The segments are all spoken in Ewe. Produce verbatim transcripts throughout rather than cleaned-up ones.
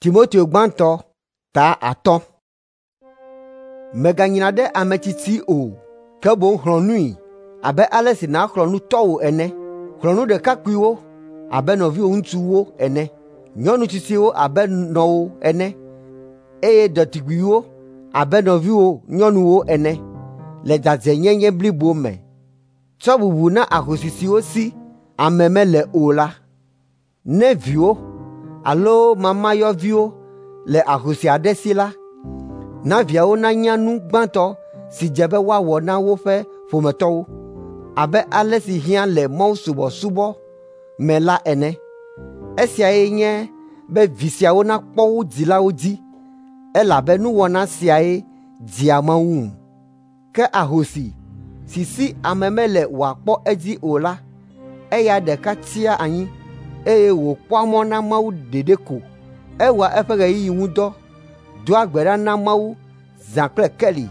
Timothée gbanto ta aton. Meganyina de ametiti o, ke bon hlonui, abe ale si na hlonu towo ene. Hlonu de kakuiwo, abe noviwo ŋutsuwo ene. Nyɔnu tsitsiwo abe nɔwo ene. Eye ɖetugbiwo abe nɔviwo nyɔnuwo ene. Le dzadzenyenye blibo me. Tsɔ bubu na ahosi siwo si ame mele o la. Ne viwo alo mamayɔviwo le ahosi aɖe si la, na viawo nanya nu gbãtɔ si dze be woawɔ na woƒe ƒometɔwo, abe ale si hiã le mɔusubɔsubɔ me la ene. Esiae nye be vi siawo nakpɔ wo dzilawo dzi, elabe nuwɔna siae dzia Mawu. Ke ahosi si si ame mele wòakpɔ edzi o la, eya ɖeka tia anyi, eye wòkpɔa mɔ na Mawu ɖeɖe ko. Ewɔa eƒe ɣeyiɣi ŋu dɔ, doa gbe ɖa na Mawu zã kple keli,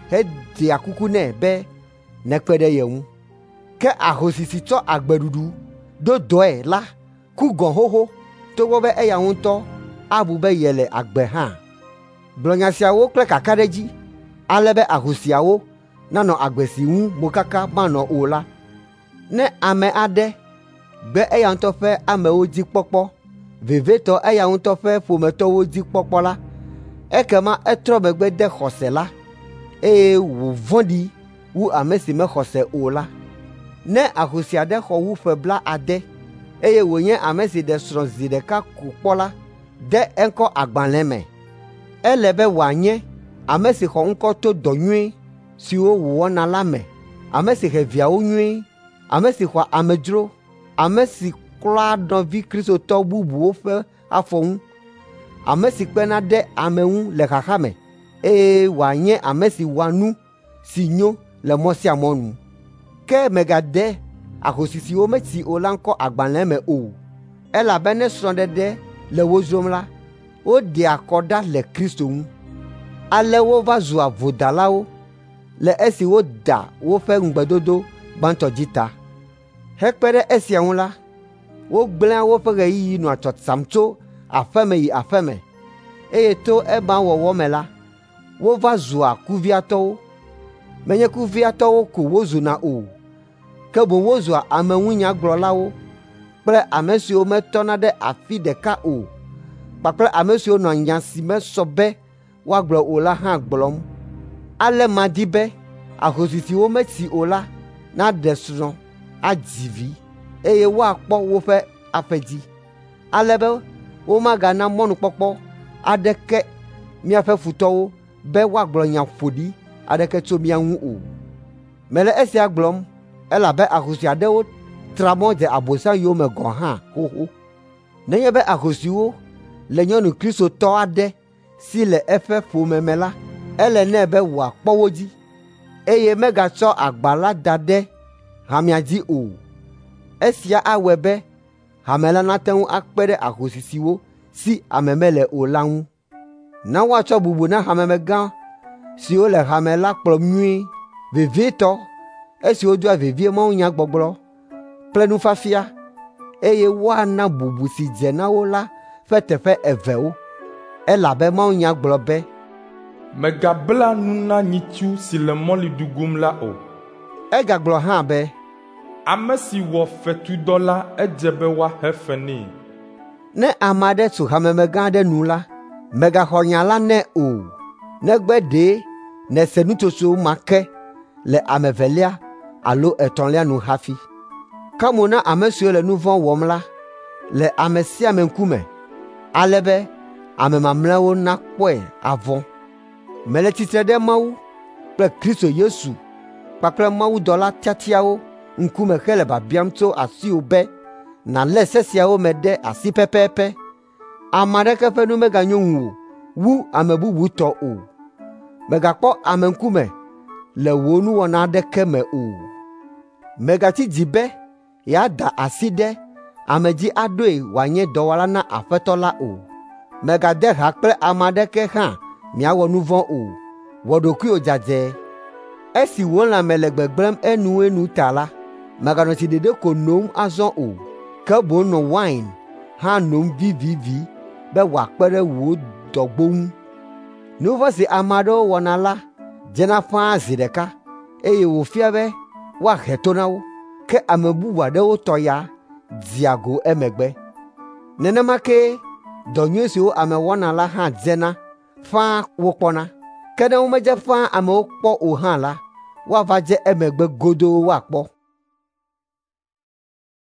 heɖea kuku nɛ be nekpe ɖe ye ŋu. Ke ahosi si tsɔ agbeɖuɖu do dɔe la ku gɔ̃ xoxo, togbɔ be eya ŋutɔ abu be yele agbe hã. Gblɔ nya siawo kple kakaɖedzi, ale be ahosiawo nanɔ agbe si ŋu mokaka manɔ o la. Ne ame aɖe gbe eya ŋutɔ ƒe amewo dzi kpɔkpɔ, vevetɔ eya ŋutɔ ƒe ƒometɔwo dzi kpɔkpɔ la, ekema etrɔ megbe de xɔse la, eye wòvɔ̃ɖi wu ame si mexɔse o la. Ne ahosi aɖe xɔ wu ƒe blaade, eye wònye ame si ɖe srɔ̃ zi ɖeka ko kpɔ la, de eŋkɔ agbalẽ me. Ele be wòanye ame si xɔ ŋkɔ to dɔ nyuie siwo wòwɔna la me, ame si he viawo nyuie, ame si xɔa amedzro, ame si klɔa nɔvi kristotɔ bubuwo ƒe afɔ ŋu, ame si kpena ɖe ame ŋu le xaxa me, eye wòanye ame si wɔa nu si nyo le mɔ sia mɔ nu. Ke megade ahosi siwo metsi o la ŋkɔ agbalẽ me o, elabena srɔ̃ɖeɖe le wo zrom la, woɖea akɔ ɖa le Kristo ŋu. Ale wova zua vodalawo le esi woda woƒe ŋugbedodo gbãtɔ dzi ta. Hekpe ɖe esia ŋu la, wogblẽa woƒe ɣeyiɣi nɔa tsɔtsam tso aƒeme yi aƒeme, eye to ema wɔwɔ me la, wova zua kuviatɔwo. Menye kuviatɔwo ko wozuna o, ke boŋ wozua ameŋunyagblɔlawo kple ame siwo metɔna ɖe afi ɖeka o, kpakple ame siwo nɔa nya si mesɔ be woagblɔ o la hã gblɔm. Ale madi be ahosi siwo metsi o la naɖe srɔ̃, adzi vi, eye woakpɔ woƒe aƒedzi, ale be womagana mɔnukpɔkpɔ aɖeke míaƒe futɔwo be woagblɔ nya ƒoɖi aɖeke tso mía ŋu o. Mele esia gblɔm, elabe ahosi aɖewo tra mɔ dze Abosam yome gɔ̃ hã xoxo. Nenye be ahosiwo le nyɔnu kristotɔ aɖe si le eƒe ƒome me la, ele nɛ be wòakpɔ wo dzi, eye megatsɔ agba la da ɖe hamea dzi o. Esia awɔe be hame la nate ŋu akpe ɖe ahosi siwo si ame mele o la ŋu. Na woatsɔ bubu na hamemegã siwo le hame la kplɔm nyuie, vevietɔ, esiwo doa vevie mawunyagbɔgblɔ kple nufiafia, eye woana bubu si dze na wo la ƒe teƒe evewo. Elabe mawunya gblɔ be, megabla nu na nyitsu si le mɔli dugum la o. Egagblɔ hã be, ame si wɔ fetudɔ la edze be woahe fe nɛ. Ne ame aɖe tso hamemegã aɖe nu la, megaxɔ nya la nɛ o, negbe ɖe nèse nutsotso ma ke le ame velia alo etɔ̃lia nu hafi. Ka mo na ame siwo le nu vɔ̃ wɔm la le ame sia ame ŋkume, ale be ame mamlɛawo nakpɔe avɔ. Mele tsitre ɖe Mawu kple Kristo Yesu kpakple mawudɔla tiatiawo ŋkume hele biabiam tso asiwò be nàlé se siawo me ɖe asi pɛpɛpɛ. Ame aɖeke ƒe nu meganyo ŋuwò wu ame bubu tɔ o. Megakpɔ ame ŋkume le wò nuwɔna aɖeke me o. Megatsi dzi be yeada asi ɖe ame dzi aɖoe wòanye dɔwɔla na Aƒetɔ la o. Megade ha kple ame aɖeke hã miawɔ nu vɔ̃ o. Wɔ ɖokuiwò dzadze. Esi wò lãme le gbegblẽm enuenu ta la, mèganɔ tsiɖeɖe ko nom azɔ o, ke boŋ nɔ wain hã nom vivivi be wòakpe ɖe wò dɔgbo ŋu. Nu vɔ̃ si ame aɖewo wɔna la dzena ƒãa zi ɖeka, eye wòfia be woahe to na wo, ke ame bubu aɖewo tɔ ya dzia go emegbe. Nenema ke dɔ nyui siwo ame wɔna la hã dzena ƒãa wokpɔna. Ke ne womedze ƒãa amewo kpɔ o hã la, woava dze emegbe godoo woakpɔ.